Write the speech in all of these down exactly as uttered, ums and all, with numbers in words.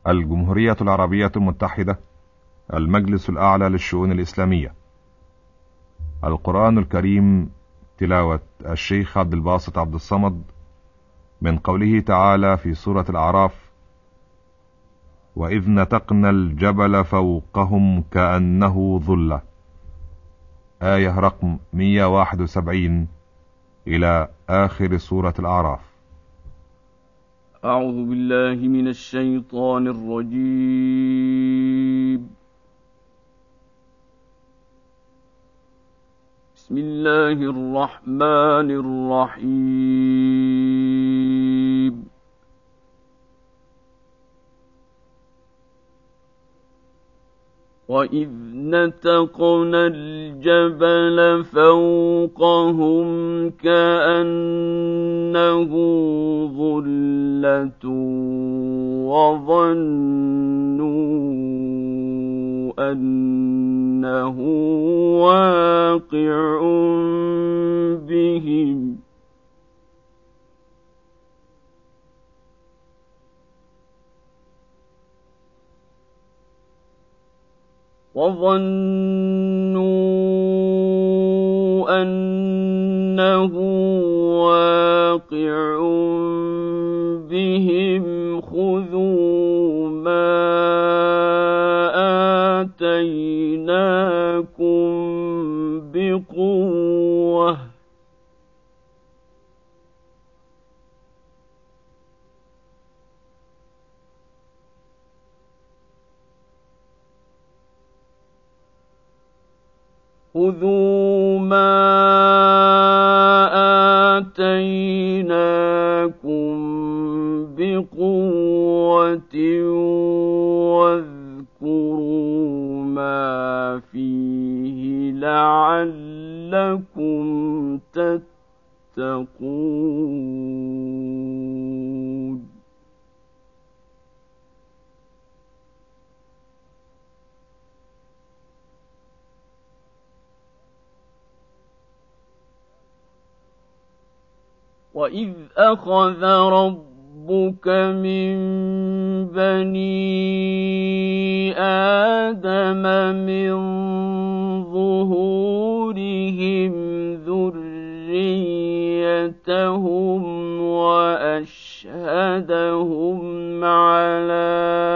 الجمهورية العربية المتحدة، المجلس الأعلى للشؤون الإسلامية. القرآن الكريم، تلاوة الشيخ عبد الباسط عبد الصمد، من قوله تعالى في سورة الأعراف: وإذ نتقنا الجبل فوقهم كأنه ظلة، آية رقم مئة وواحد وسبعين إلى آخر سورة الأعراف. أعوذ بالله من الشيطان الرجيم. بسم الله الرحمن الرحيم. وإذ نتقنا الجبل فوقهم كأنه ظلة وظنوا أنه واقع بهم وظنوا أنه واقع بهم خذوا ما آتيناكم بقوة خذوا ما آتيناكم بقوة واذكروا ما فيه لعلكم تتقون. وإذ أخذ ربك من بني آدم من ظهورهم ذريتهم وأشهدهم على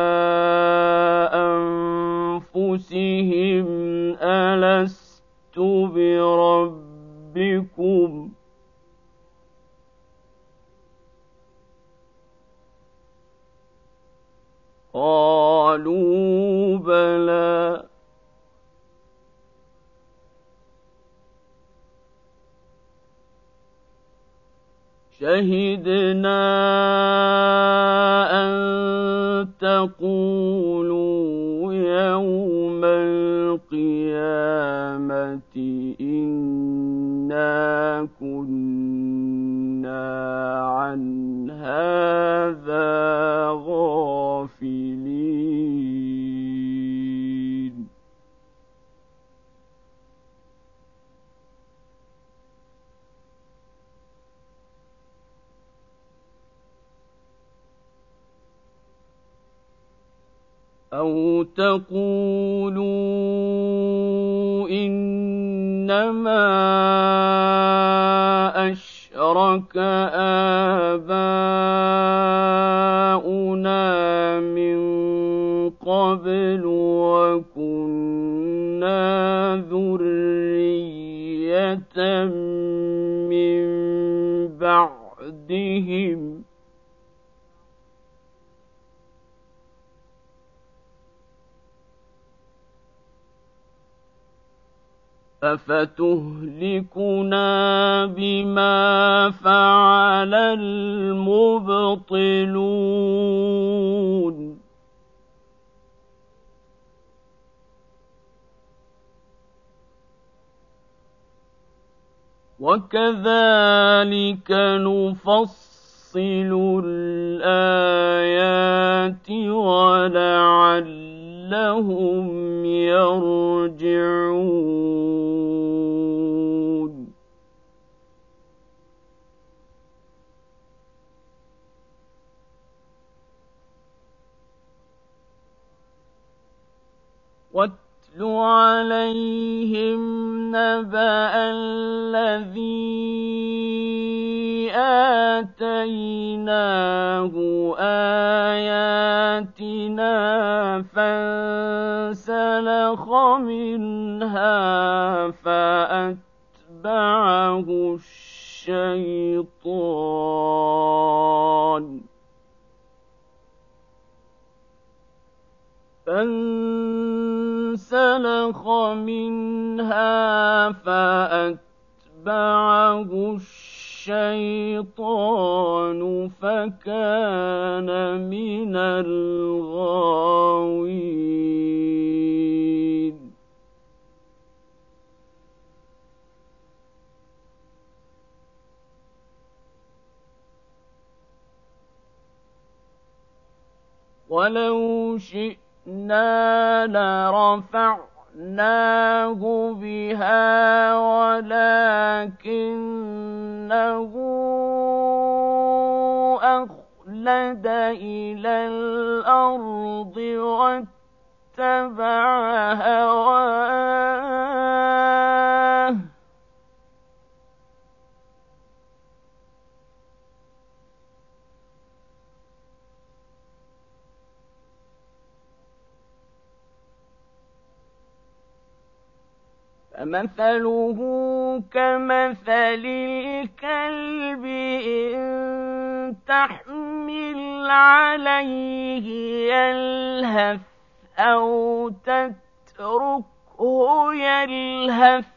أنفسهم ألست بربكم قالوا بلى شهدنا أن تقولوا يوم القيامة إنا كنا عن هذا غافلين. أو تقولوا إنما أشرك آباؤنا من قبل وكنا ذرية من بعدهم أفتهلكنا بما فعل المبطلون. وكذلك نفصل الآيات ولعلهم يرجعون. واتل عليهم نبأ الذي آتيناه آياتنا فانسلخ منها فأتبعه الشيطان فانسلخ منها فأتبعه الشيطان فكان من الغاوين ولو شئنا لرفعناه بها ولكنه أخلد إلى الأرض واتبع هواه فمثله كمثل الكلب إن تحمل عليه يلهث أو تتركه يلهث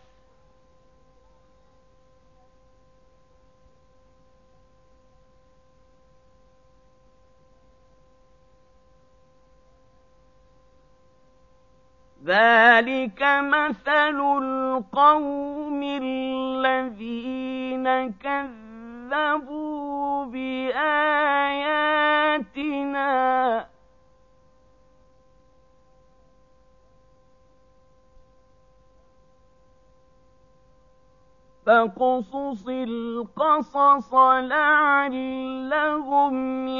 ذلك مثل القوم الذين كذبوا بآياتنا فاقصص القصص لعلهم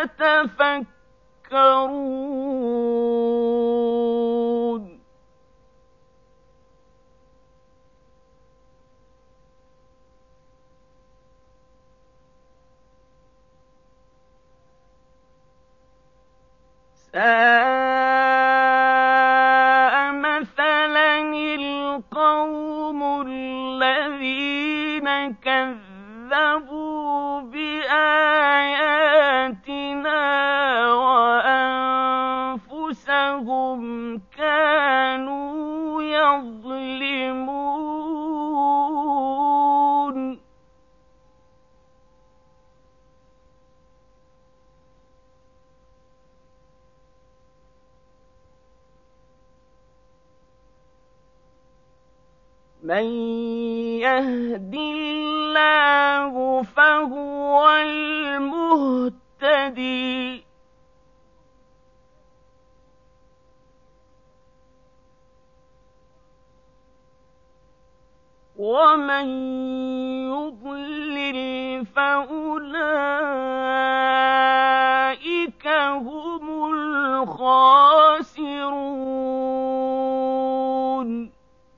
يتفكرون ساء مثلا القوم الذين كذبوا بآياتنا وأنفسهم كانوا يظلمون من يهد الله فهو المهتدي ومن يضلل فأولئك هم الخاسرون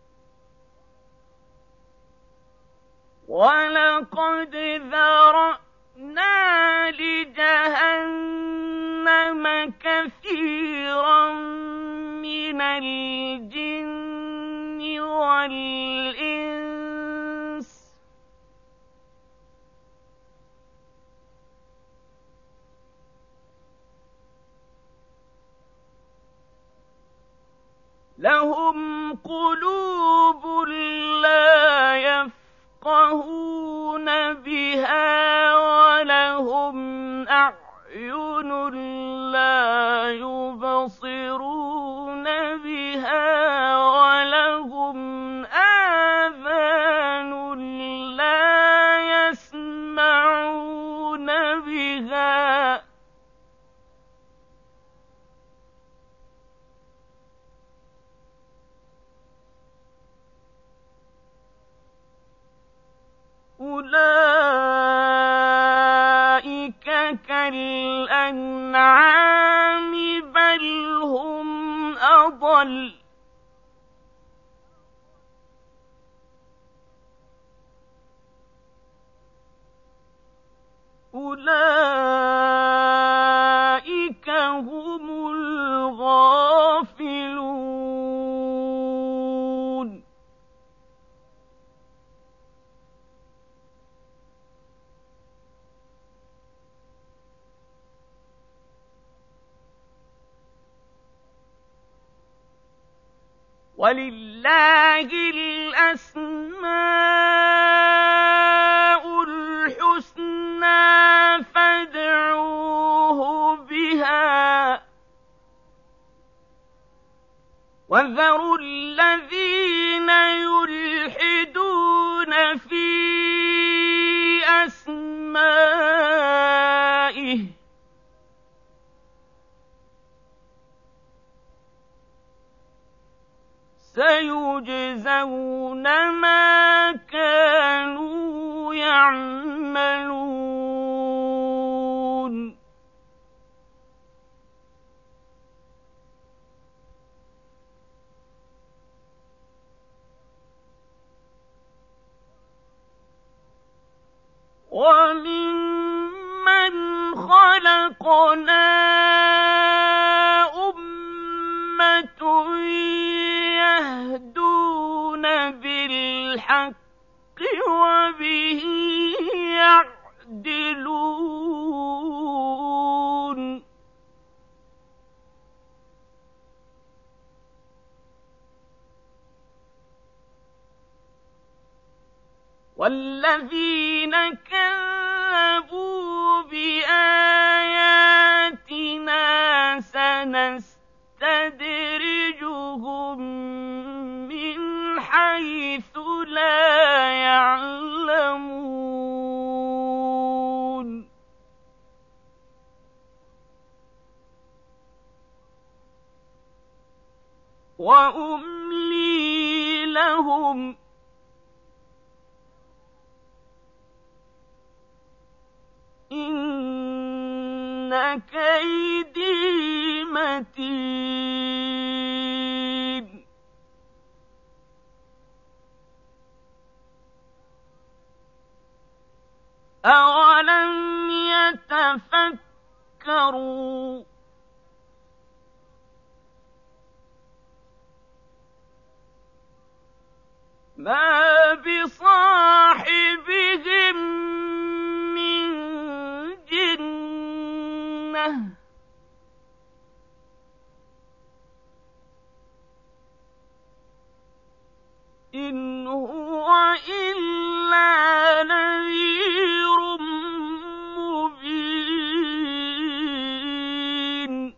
ولقد ذرأنا لجهنم كثيرا من الجن والإنس لهم قلوب لا يفقهون بها ولهم أعين لا يبصرون بها ولهم آذان لا يسمعون بها أولئك كالأنعام بل هم أضل وَلِلَّهِ الْأَسْمَاءُ الْحُسْنَىٰ فَادْعُوهُ بِهَا ۖ وَذَرُوا الَّذِينَ يُلْحِدُونَ فِي أَسْمَائِهِ ۚ سَيُجْزَوْنَ مَا كَانُوا يَعْمَلُونَ. وَمِمَّنْ خَلَقْنَا أُمَّةٌ يَهْدُونَ بِالْحَقِّ وَبِهِ يَعْدِلُونَ. وَالَّذِينَ كَذَّبُوا بِآيَاتِنَا سَنَسْتَدْرِجُهُم مِّنْ حَيْثُ لَا يَعْلَمُونَ. وَأُمْلِي لَهُمْ ۚ إِنَّ كَيْدِي مَتِينٌ. أَوَلَمْ يَتَفَكَّرُوا مَا بِصَاحِبِهِم مِّن جِنَّةٍ، إِنْ هُوَ إِلَّا نَذِيرٌ مُّبِينٌ.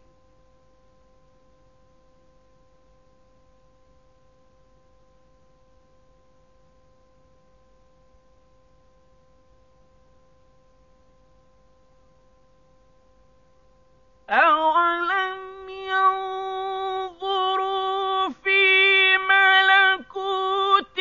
أَوَلَمْ يَنظُرُوا فِي مَلَكُوتِ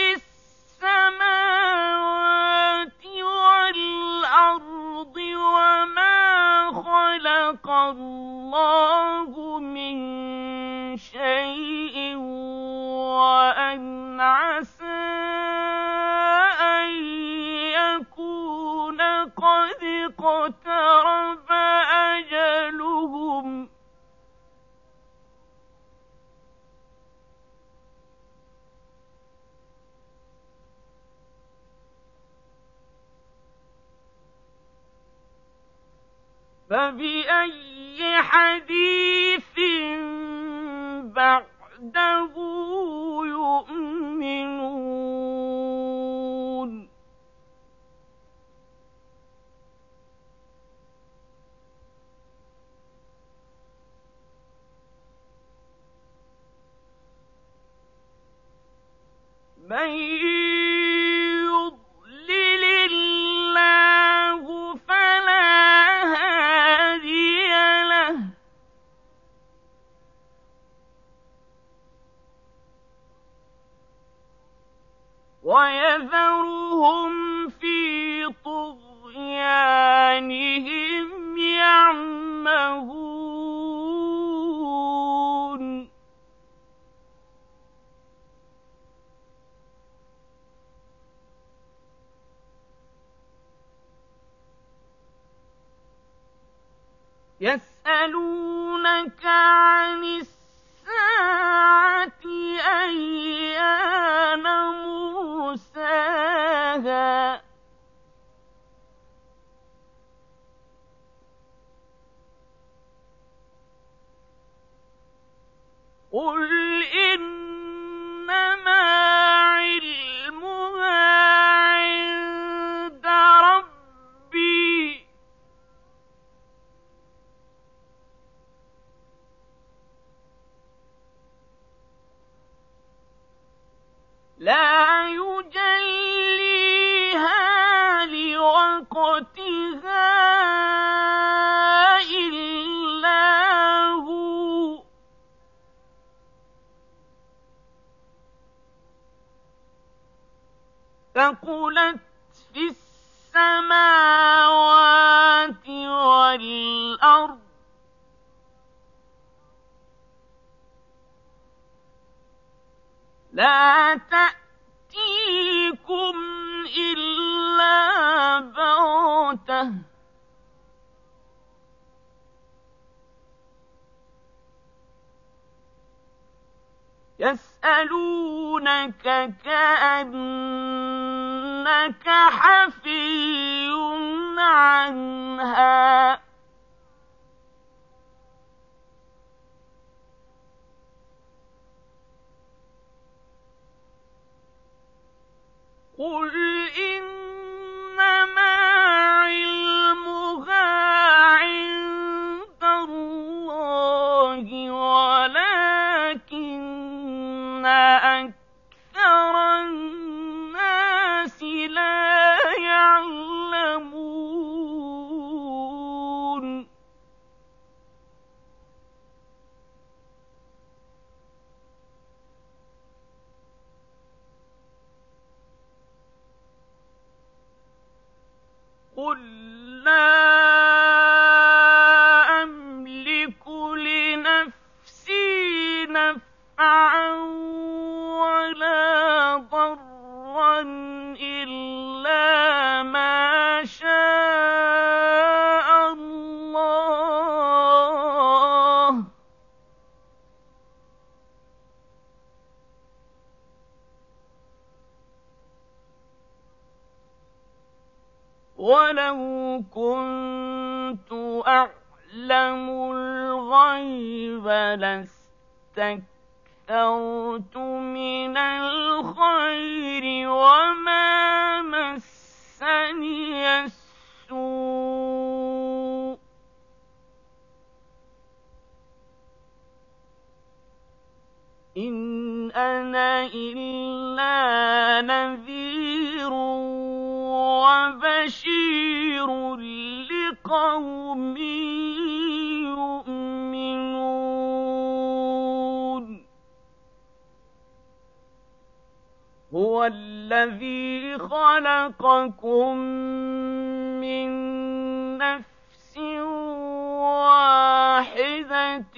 السَّمَاوَاتِ وَالْأَرْضِ وَمَا خَلَقَ اللَّهُ مِن شَيْءٍ وَأَنْ عَسَىٰ أَن يَكُونَ قَدِ اقْتَرَبَ أَجَلُهُمْ ۖ فَبِأَيِّ حَدِيثٍ بَعْدَهُ يُؤْمِنُونَ. مَن يُضْلِلِ اللَّهُ فَلَا هَادِيَ لَهُ ۚ وَيَذَرُهُمْ فِي طُغْيَانِهِمْ يَعْمَهُونَ. يَسْأَلُونَكَ عَنِ السَّاعَةِ أَيَّانَ مُرْسَاهَا ۖ قُلْ إِنَّمَا لا يجليها لوقتها إلا هو ثقلت في السماوات والأرض لا تأتيكم إلا بغتة يسألونك كأنك حفي عنها قل إنما علمها عند الله ولكن أكثر الناس لا يعلمون قل لا أملك لنفسي نفعا ولا ضرا إلا ما شاء الله ولو كنت أعلم الغيب لاستكثرت من الخير وما مسني السوء إن أنا إلا نذير وبشير لقوم يؤمنون هو الذي خلقكم من نفس واحدة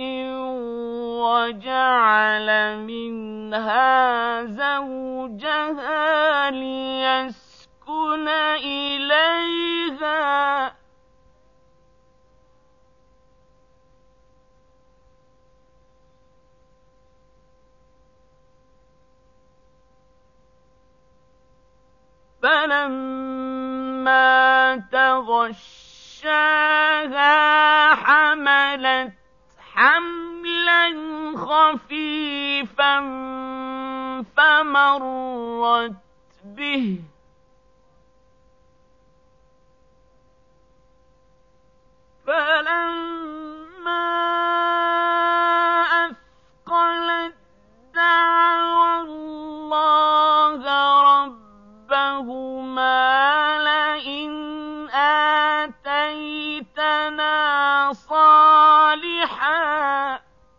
وجعل منها زوجها ليسكن إليها فلما تغشاها حملت حملا خفيفا فمرت به فلما أثقلت دعوا الله ربهما لئن آتيتنا صالحا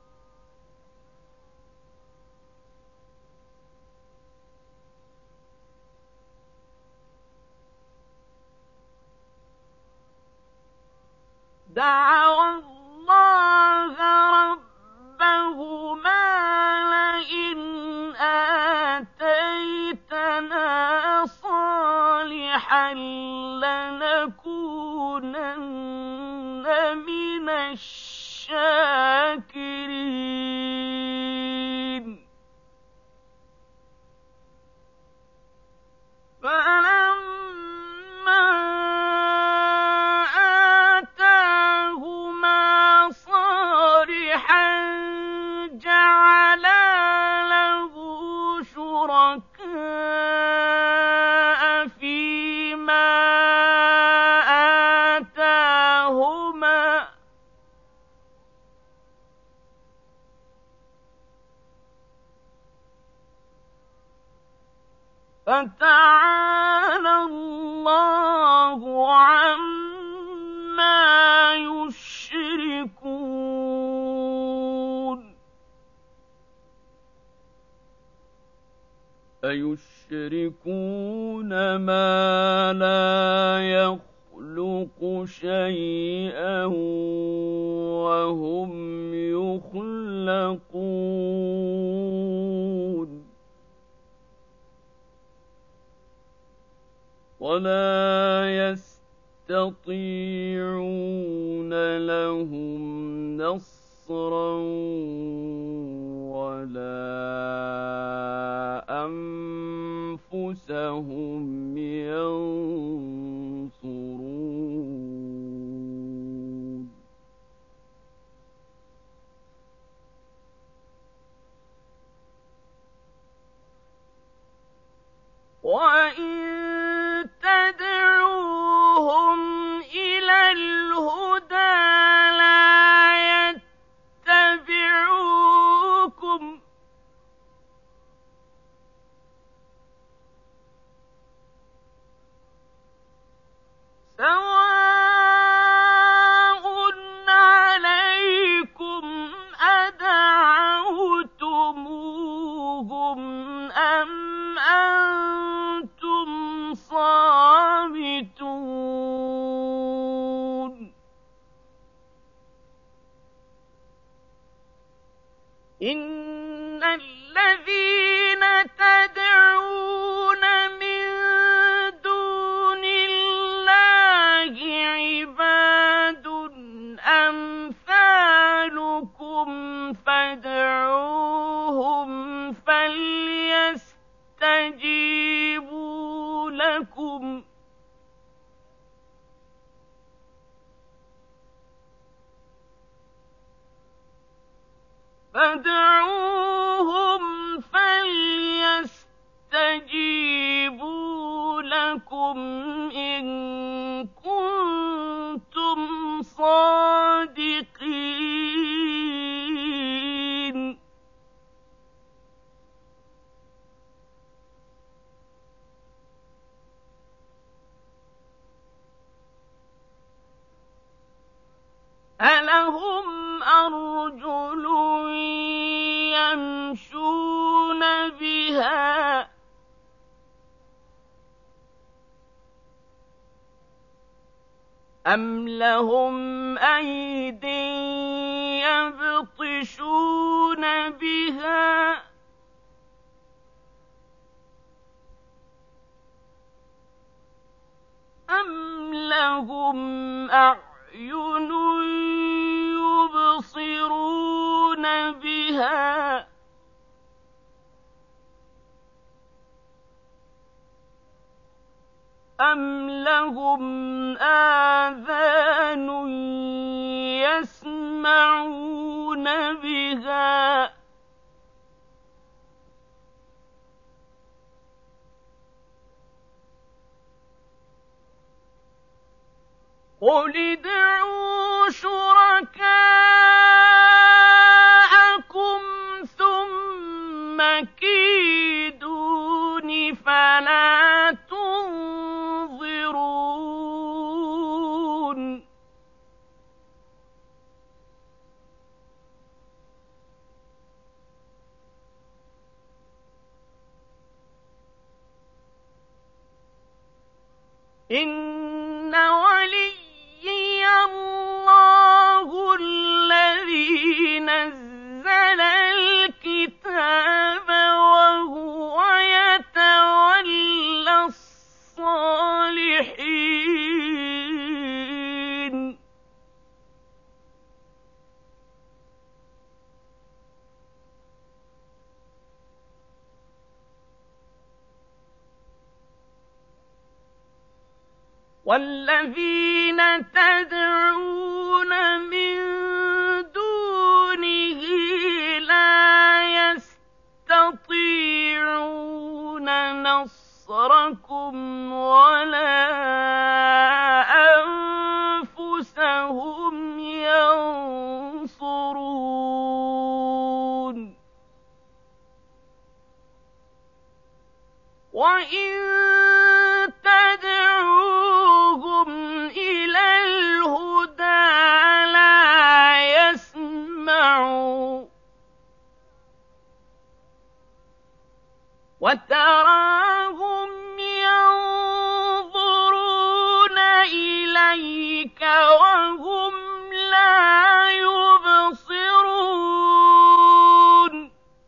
دعوا الله ربهما لئن آتيتنا صالحا لنكونن من الشاكرين فلما آتاهما صالحا جعل فَتَعَالَى اللَّهُ عَمَّا يُشْرِكُونَ أَيُشْرِكُونَ مَا لَا يَخْلُقُ شَيْئًا وَهُمْ يُخْلَقُونَ وَلَا يَسْتَطِيعُونَ لَهُمْ نَصْرًا وَلَا أَنفُسَهُمْ يَنصُرُونَ وَإِن تَدْعُوهُمْ إِلَى الْهُدَىٰ لَا يَتَّبِعُوكُمْ سَوَاءٌ عَلَيْكُمْ أَدَعَوْتُمُوهُمْ أَمْ أَنتُمْ صَامِتُونَ إِنَّ الَّذِينَ تَدْعُونَ مِن دُونِ اللَّهِ عِبَادٌ أَمْثَالُكُمْ فَادْعُوهُمْ فَلْيَسْتَجِيبُوا لَكُمْ فَادْعُوهُمْ فَلْيَسْتَجِيبُوا لَكُمْ إِن كُنتُمْ صَادِقِينَ أَلَهُمْ أَرْجُلٌ يَمْشُونَ بِهَا أَمْ لَهُمْ أَيْدٍ يَبْطِشُونَ بِهَا أَمْ لَهُمْ أَعْيُنٌ يُبْصِرُونَ بِهَا أَمْ لَهُمْ آذَانٌ يَسْمَعُونَ بِهَا قُلِ ادْعُوا شُرَكَاءَكُمْ ثُمَّ كِيدُونِ فَلَا تُنظِرُونِ إِنَّ وَلِيِّيَ اللَّهُ الَّذِي نَزَّلَ الْكِتَابَ وَهُوَ يَتَوَلَّى الصَّالِحِينَ وَالَّذِينَ تَدْعُونَ مِن دُونِهِ لَا يَسْتَطِيعُونَ نَصْرَكُمْ وَلَا أَنفُسَهُمْ يَنصُرُونَ وإن تدعوهم إلى الهدى لا يسمعوا وتراهم ينظرون إليك وهم لا يبصرون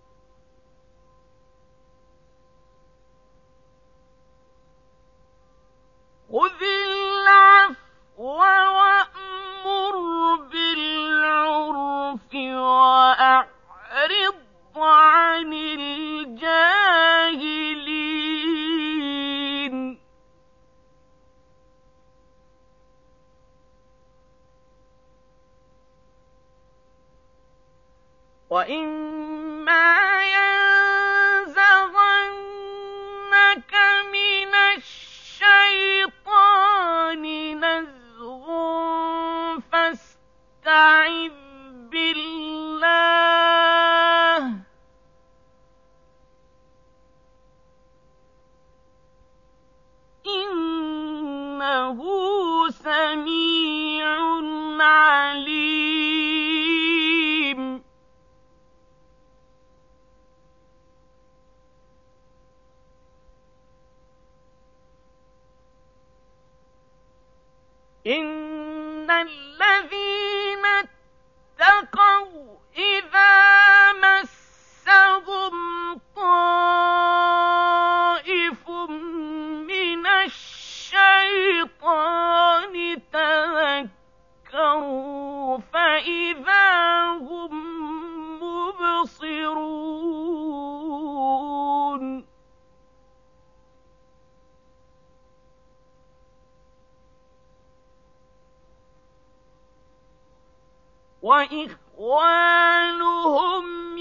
خذ العفو وأمر بالعرف وأعرض عن الجاهلين وإما ينزغنك من الشيطان نزغ فاستعذ بالله إنه سميع عليم إن الذين اتقوا إذا مسهم طائف من الشيطان تذكروا فإذا هم مبصرون وإخوانهم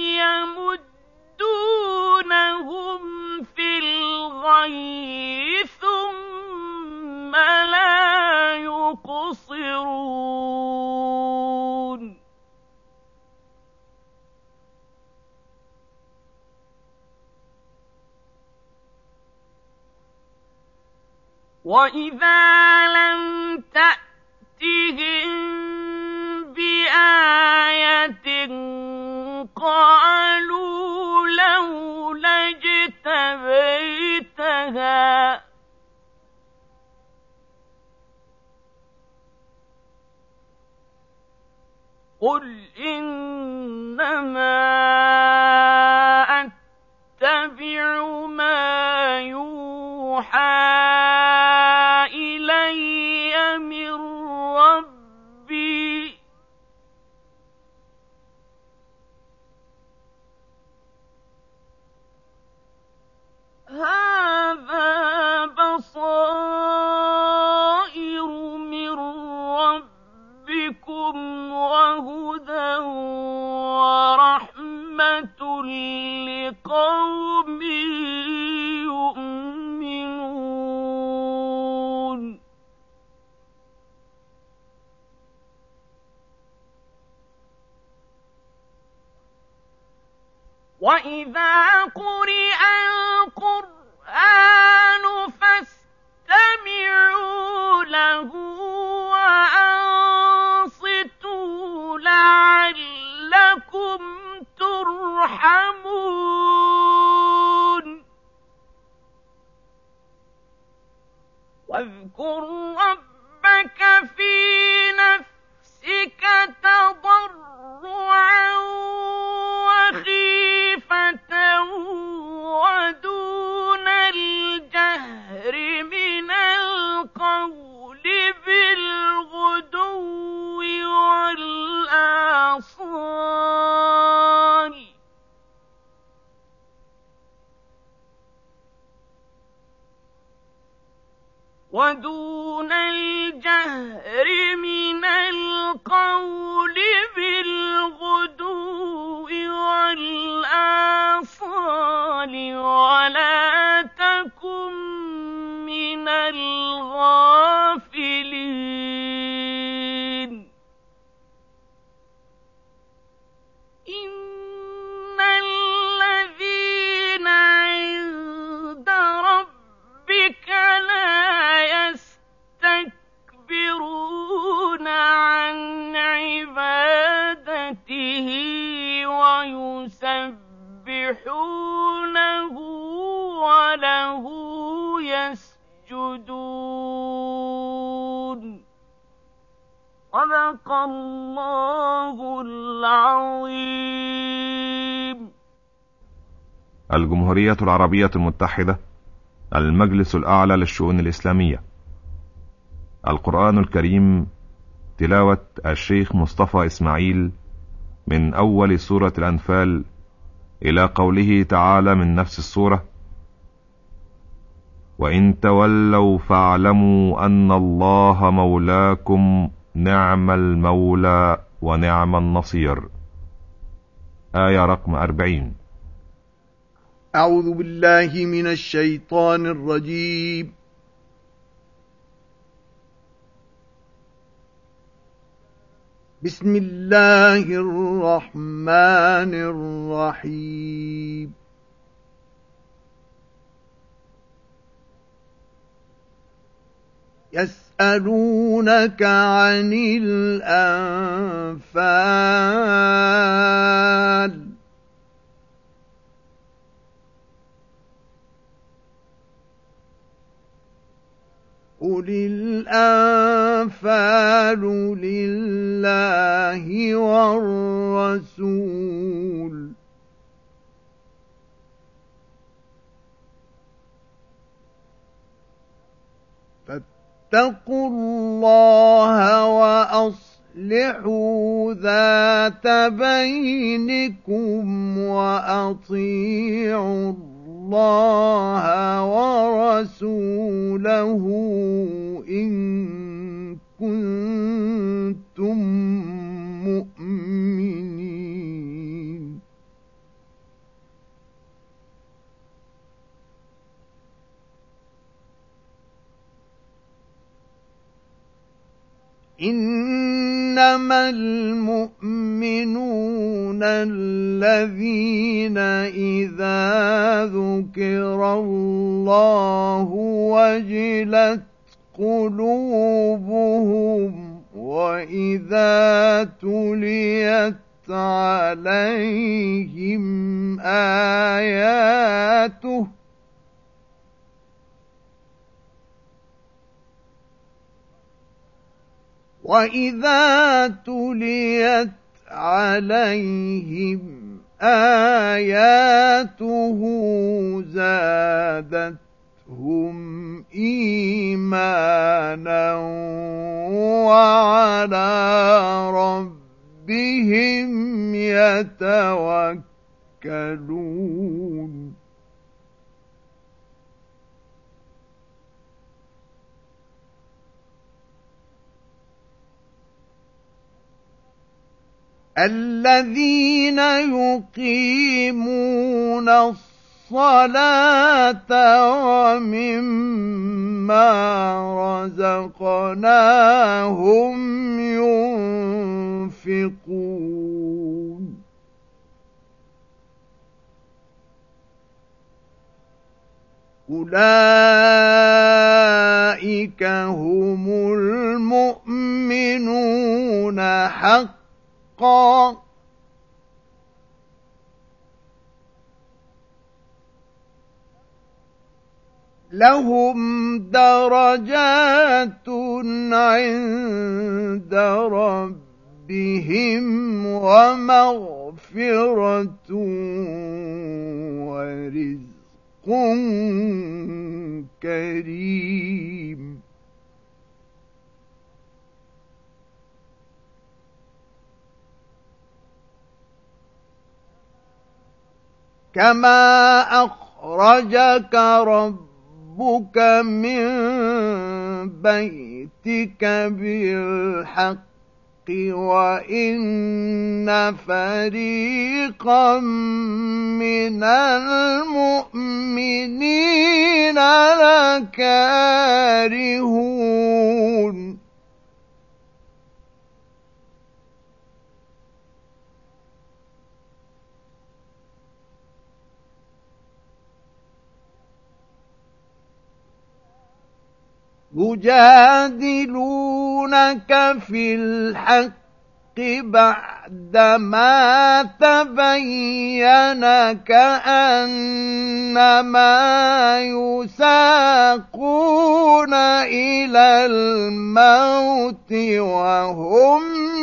يمدونهم في الغي ثم لا يقصرون وإذا لم تأتهم بآية قالوا لولا اجتبيتها قل إنما أتبع ما يوحى إلي من ربي هذا بصائر من ربكم وهدى ورحمة لقوم يؤمنون وإذا قرئ القرآن فاستمعوا له وأنصتوا لعلكم ترحمون واذكر ربك في نفسك تضرعا وخيفة ودون الجهر من القول بالغدو والآصال ودون الجهر من القول بالغدو والآصال ولا تكن من الغافلين إن الذين عند ربهم يسبحونه وله يسجدون. صدق الله العظيم. الجمهورية العربية المتحدة، المجلس الأعلى للشؤون الإسلامية. القرآن الكريم، تلاوة الشيخ مصطفى إسماعيل، من أول سورة الأنفال إلى قوله تعالى من نفس السورة: وإن تولوا فاعلموا أن الله مولاكم نعم المولى ونعم النصير. آية رقم أربعين. أعوذ بالله من الشيطان الرجيم. بسم الله الرحمن الرحيم. يسألونك عن الأنفال قل الأنفال لله والرسول فاتقوا الله وأصلحوا ذات بينكم وأطيعوا الله ورسوله إن كنتم مؤمنين. إنما المؤمنون الذين إذا ذكر الله وجلت قلوبهم وإذا تليت عليهم آياته وَإِذَا تُلِيَتْ عَلَيْهِمْ آيَاتُهُ زَادَتْهُمْ إِيمَانًا وَعَلَى رَبِّهِمْ يَتَوَكَّلُونَ. الذين يقيمون الصلاة ومما رزقناهم ينفقون. أولئك هم المؤمنون حقا لهم درجات عند ربهم ومغفرة ورزق كريم. كما أخرجك ربك من بيتك بالحق وإن فريقا من المؤمنين لكارهون. يجادلونك في الحق بعدما بعدما تبين كأنما يساقون إلى الموت وهم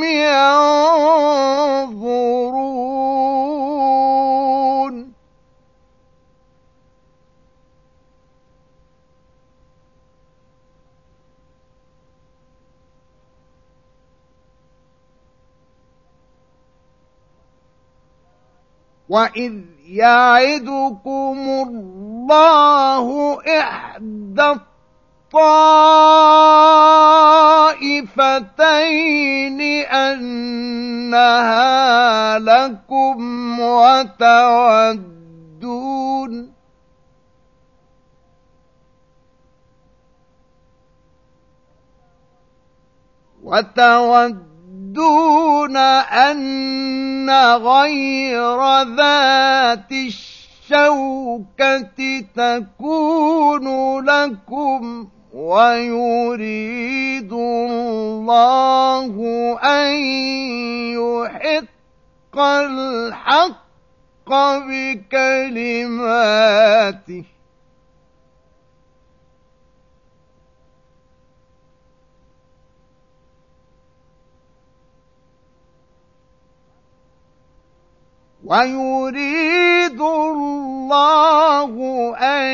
ينظرون وَإِذْ يَعِدُكُمُ اللَّهُ إِحْدَى الطَّائِفَتَيْنِ أَنَّهَا لَكُمْ وَتَوَدُّونَ وتودون أن غير ذات الشوكة تكون لكم ويريد الله أن يحق الحق بكلماته ويريد الله أن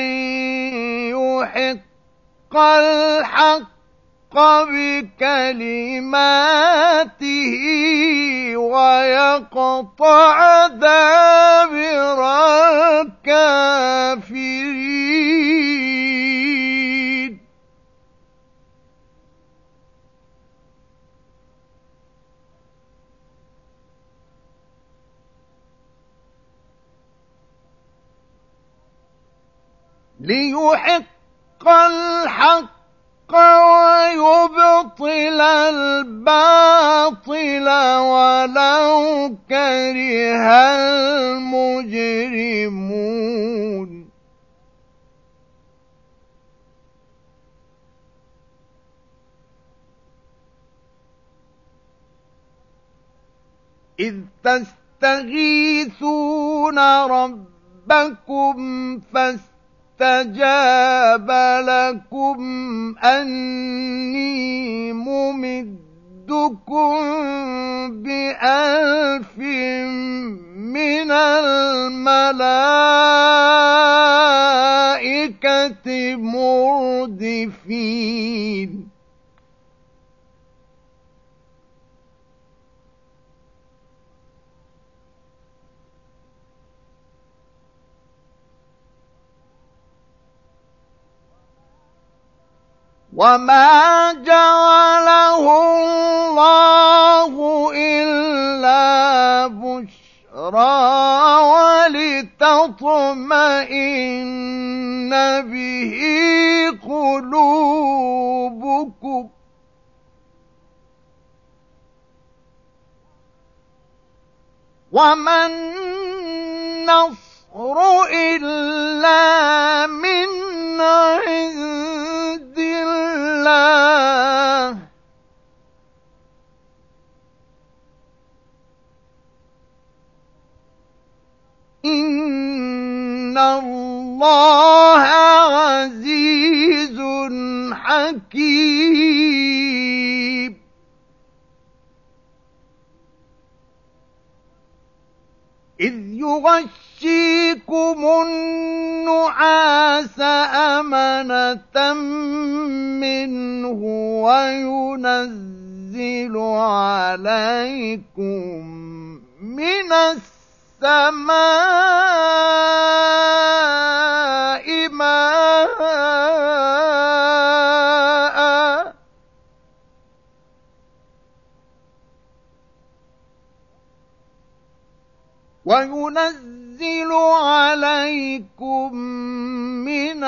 يحق الحق بكلماته ويقطع دابر الكافرين ليحق الحق ويبطل الباطل ولو كره المجرمون إذ تستغيثون ربكم فاستغيثون فاستجاب لكم أني ممدكم بألف من الملائكة مردفين وما جعله الله إلا بشرى ولتطمئن به قلوبكم وما النصر إلا من عند الله إن الله عزيز حكيم إذ يغشيكم النعاس أمنة منه وينزل عليكم من السماء ماء وينزل عليكم من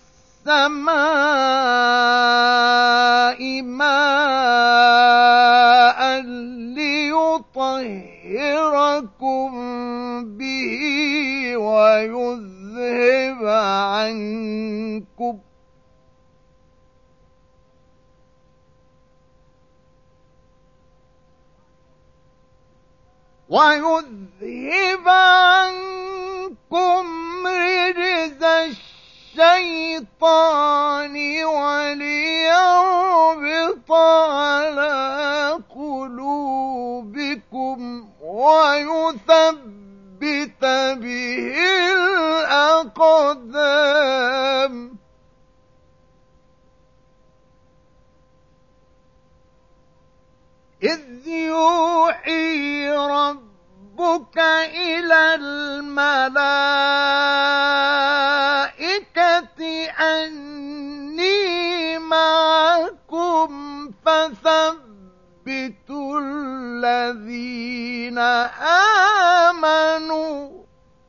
السماء ماء ليطهركم به ويذهب عنكم ويذهب عنكم رجز الشيطان وليربط على قلوبكم ويثبت به الأقدام إذ يوحي ربك إلى الملائكة أني معكم فثبتوا الذين آمنوا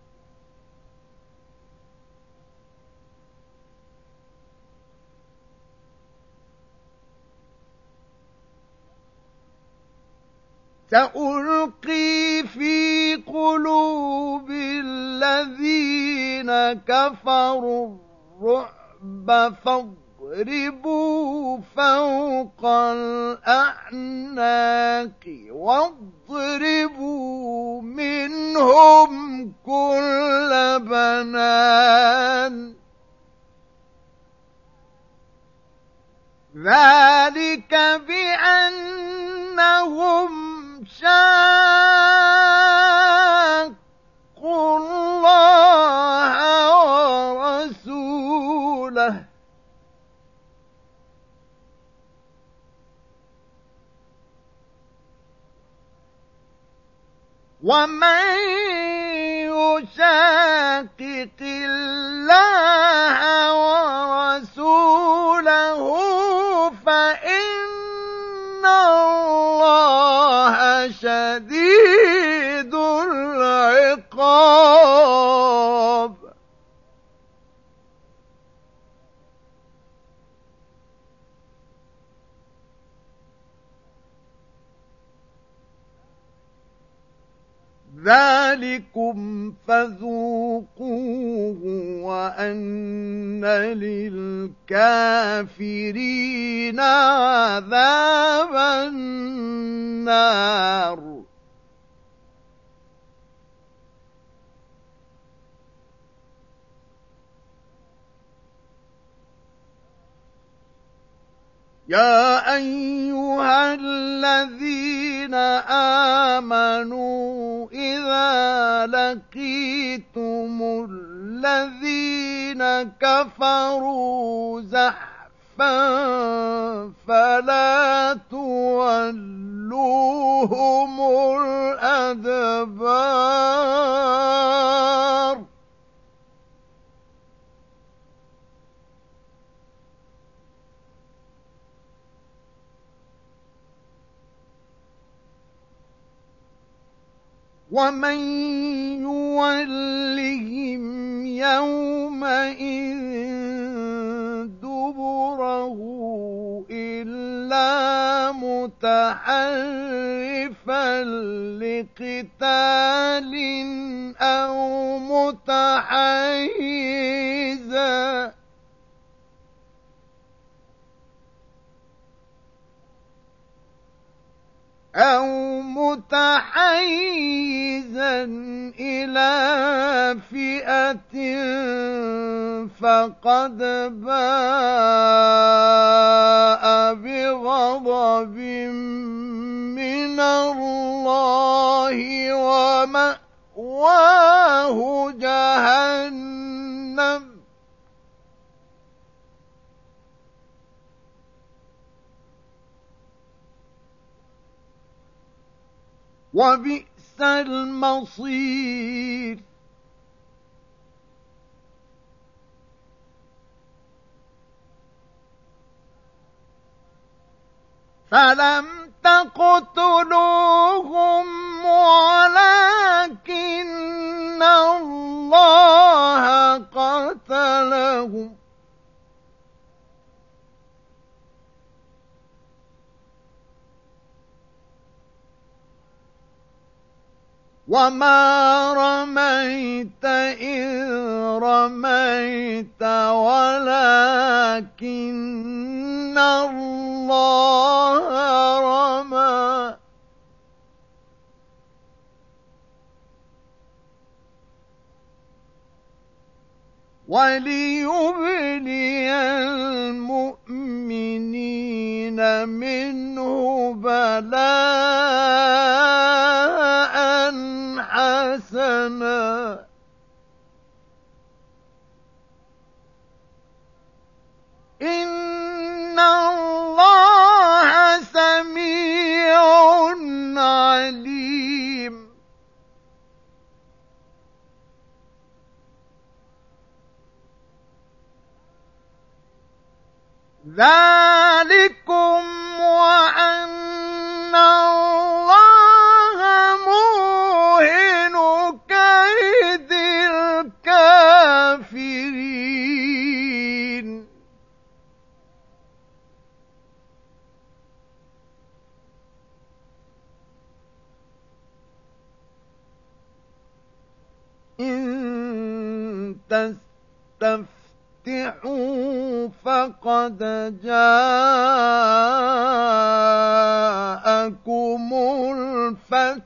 سألقي في قلوب الذين كفروا الرعب فاضربوا فوق الأعناق واضربوا منهم كل بنان ذلك بأنهم شاقوا الله ورسوله ومن يشاقق الله ورسوله فإن الله شديد العقاب ذلكم فذوقوه وأن للكافرين عذاب النار يا أيها الذين آمنوا إذا لقيتم الذين كفروا زحفا فلا تولوهم الأدبار ومن يولهم يومئذ دبره إلا متحرفا لقتال أو متحيزا أو متحيزا إلى فئة فقد باء بغضب من الله ومأواه جهنم وبئس المصير فلم تقتلوهم ولكن الله قتلهم وما رميت إذ رميت ولكن الله رمى وليبلي المؤمنين منه بلاء حسنا إن الله سميع عليم ذلكم وأن الله موهن كيد الكافرين إن تستفتحوا فقد جاءكم الفتح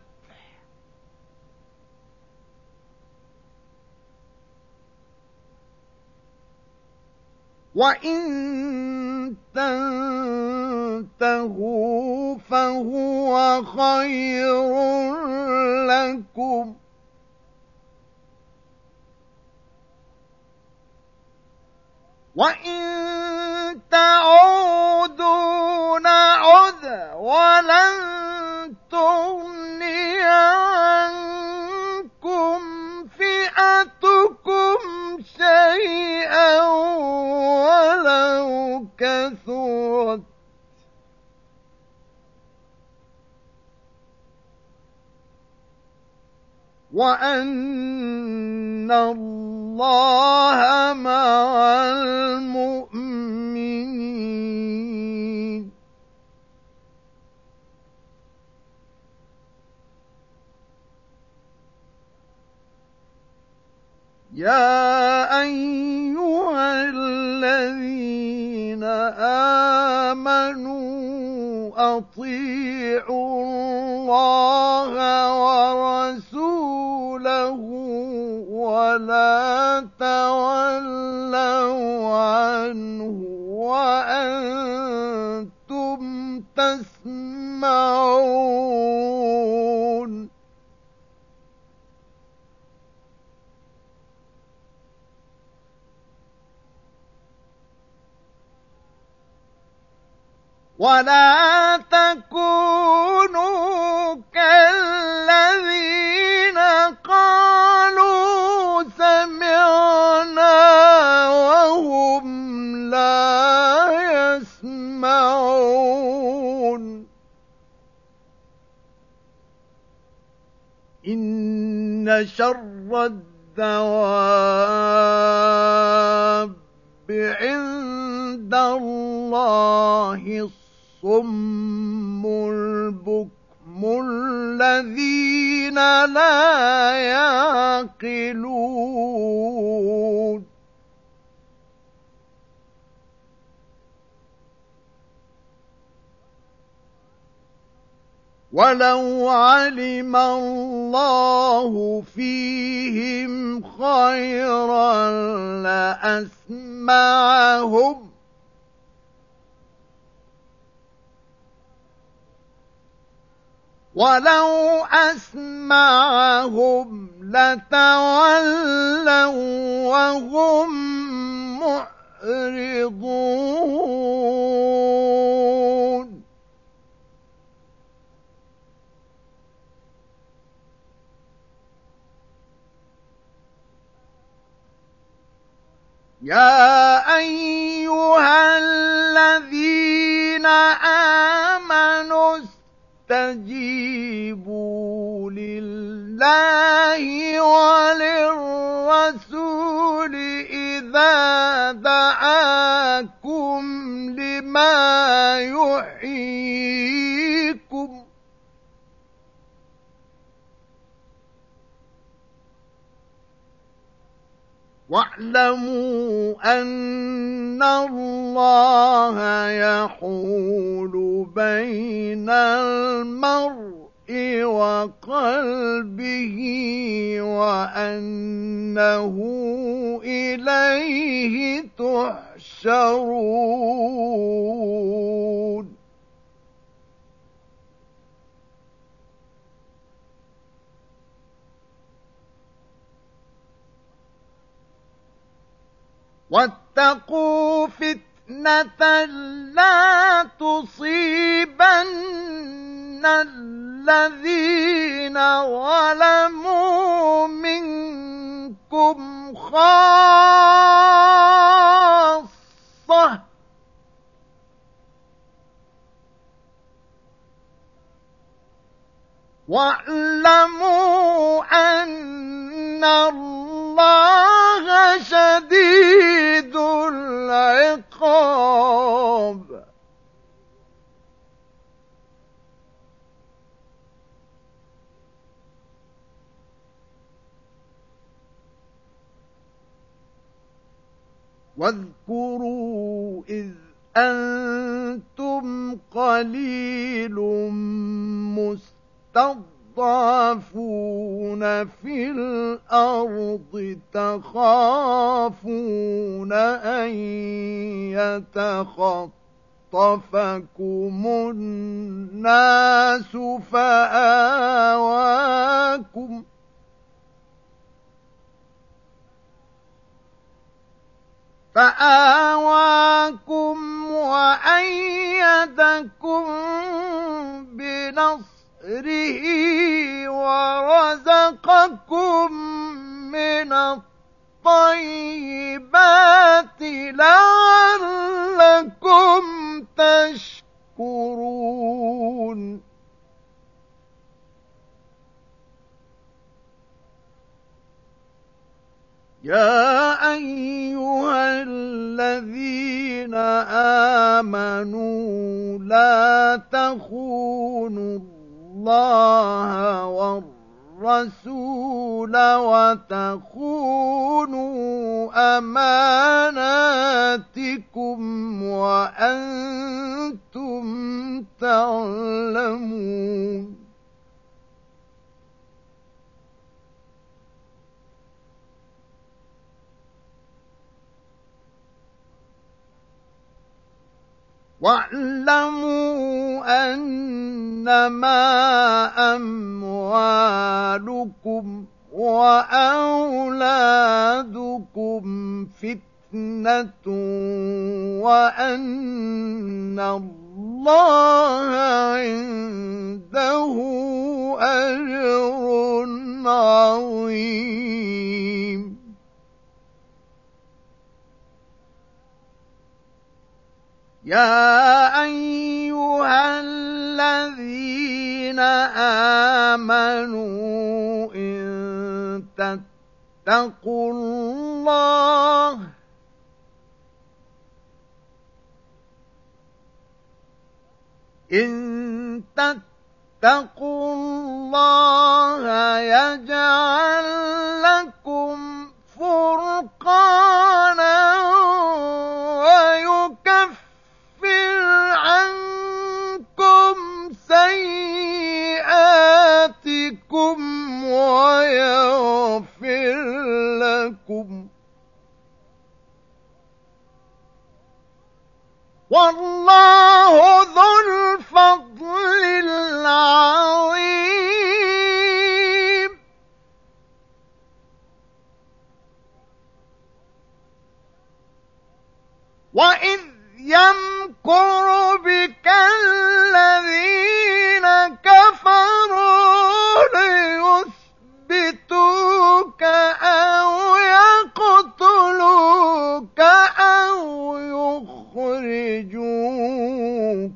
وإن تنتهوا فهو خير لكم وإن تعودوا نعد ولن تغني عنكم فئتكم شيئا ولو كثرت وأن الله مع المؤمنين يا أيها الذين آمنوا أطيعوا الله ورسوله ولا تولوا عنه وأنتم تسمعون ولا تكونوا كالذين قالوا سمعنا وهم لا يسمعون إن شر الدواب عند الله الصم البكم الذين لا يعقلون ولو علم الله فيهم خيرا لأسمعهم ولو أسمعهم لتولوا وهم معرضون يا أيها الذين آمنوا استجيبوا لله وللرسول إذا دعاكم لما يحييكم واعلموا أن الله يحول بين المرء وقلبه وأنه إليه تحشرون واتقوا فتنة لا تصيبن الذين ظلموا منكم خاصة واعلموا أن الله شديد العقاب واذكروا إذ أنتم قليل مستضعفون في الأرض تخافون أن يتخطفكم الناس فآواكم فآواكم وأيدكم بنصره ورزقكم من الطيبات لعلكم تشكرون يا أيها الذين آمنوا لا تخونوا الله والرسول وتخونوا أماناتكم وأنتم تعلمون واعلموا أنما أموالكم وأولادكم فتنة وأن الله عنده أجر عظيم يا أيها الذين آمنوا إن تتقوا الله إن تتقوا الله يجعل لكم فرقانا ويكفر عنكم سيئاتكم ويغفر لكم والله ذو الفضل العظيم وإذ يمكر بك الذين كفروا ليثبتوك أو يقتلوك أو يخرجوك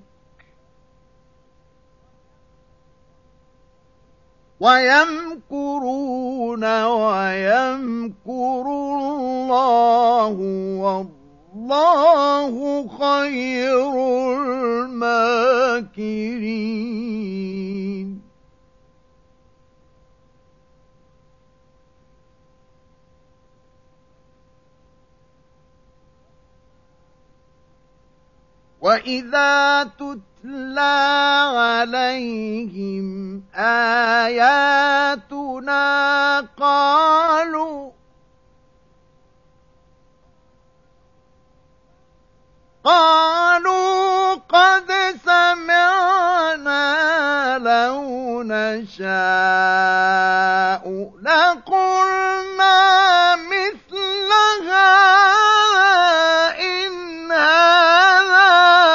ويمكرون ويمكر الله والله خير الماكرين وإذا تتلى عليهم آياتنا قالوا نشاء لقلنا مثل هذا إن هذا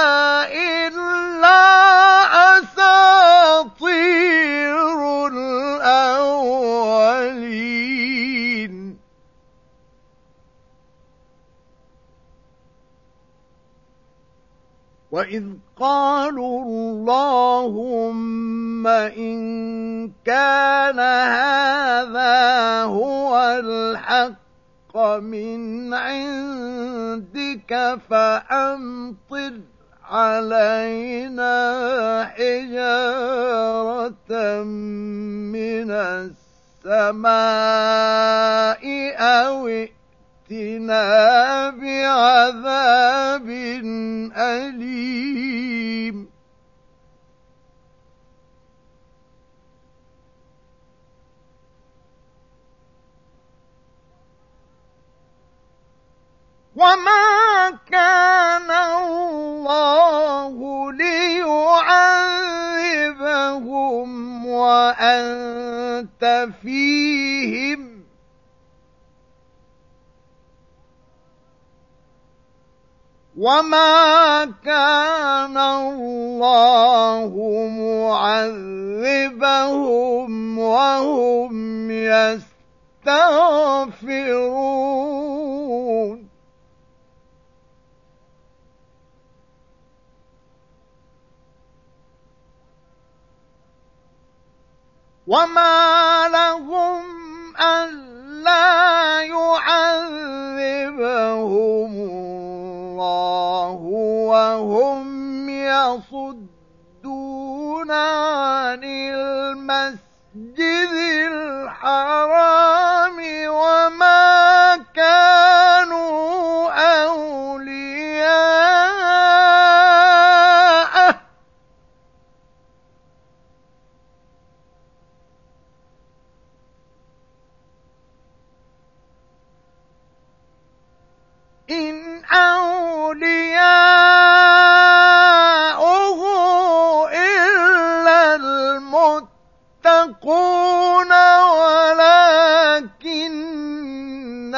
إلا أساطير الأولين. وإذ قالوا اللهم إن كان هذا هو الحق من عندك فأمطر علينا حجارة من السماء أو ائتنا بعذاب أليم. وما كان الله ليعذبهم وأنت فيهم وما كان الله معذبهم وهم يستغفرون. وما لهم ألا يعذبهم الله وهم يصدون عن المسجد الحرام وما كانوا أولياءه إن أولياؤه إلا المتقون ولكن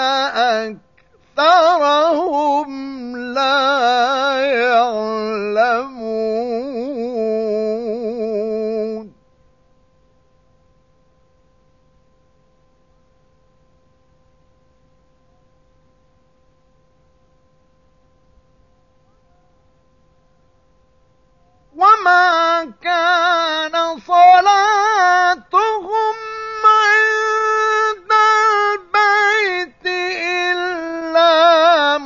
أكثرهم لا يعلمون. وما كان صلاتهم عند البيت إلا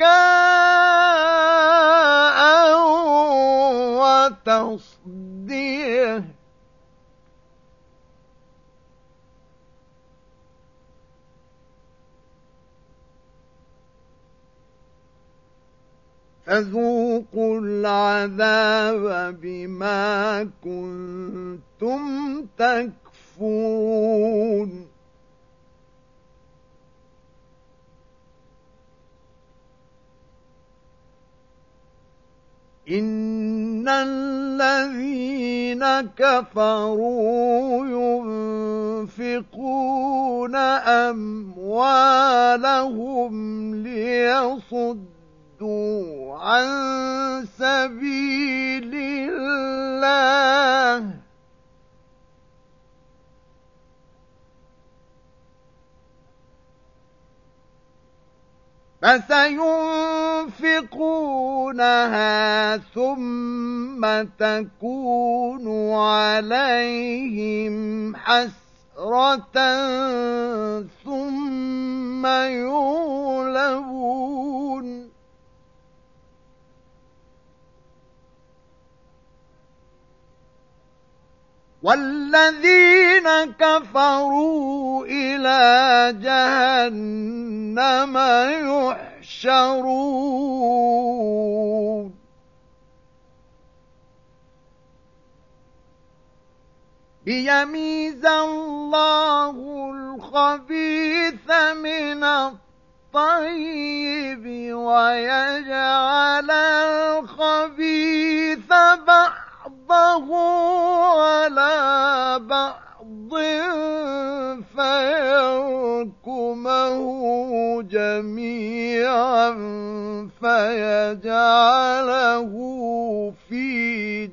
مكاء وتصديه فذوقوا العذاب بما كنتم تكفرون. إن الذين كفروا ينفقون أموالهم ليصدوا عن سبيل الله فسينفقونها ثم تكون عليهم حسرة ثم يغلبون والذين كفروا إلى جهنم يحشرون ليميز الله الخبيث من الطيب ويجعل الخبيث بعضه بعضه على بعض فيركمه جميعا فيجعله في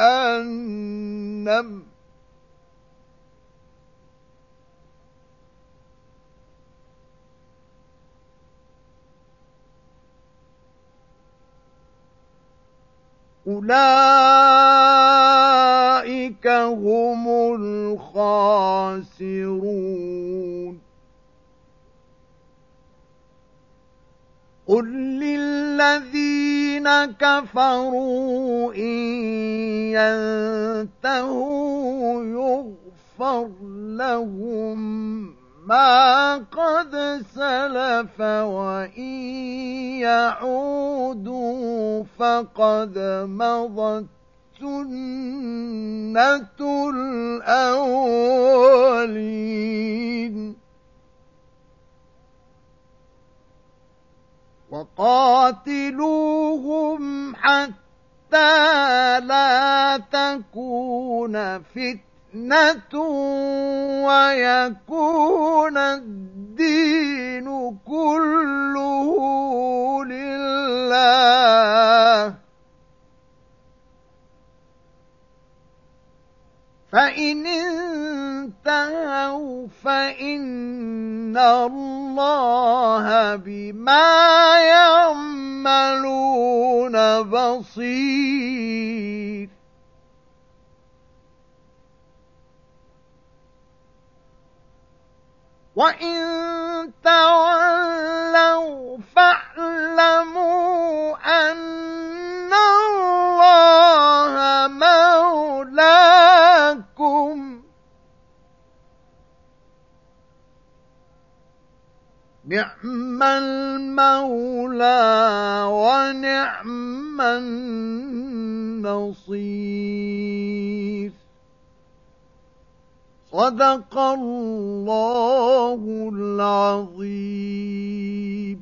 جهنم أولئك هم الخاسرون قل للذين كفروا إن ينتهوا يغفر لهم ما قد سلف وإن يعودوا فقد مضت سنة الأولين وقاتلوهم حتى لا تكون فتنة ويكون الدين كله لله فإن انتهوا فإن الله بما يعملون بصير وإن تولوا فاعلموا أن الله مولاكم نعم المولى ونعم النصير صدق الله العظيم.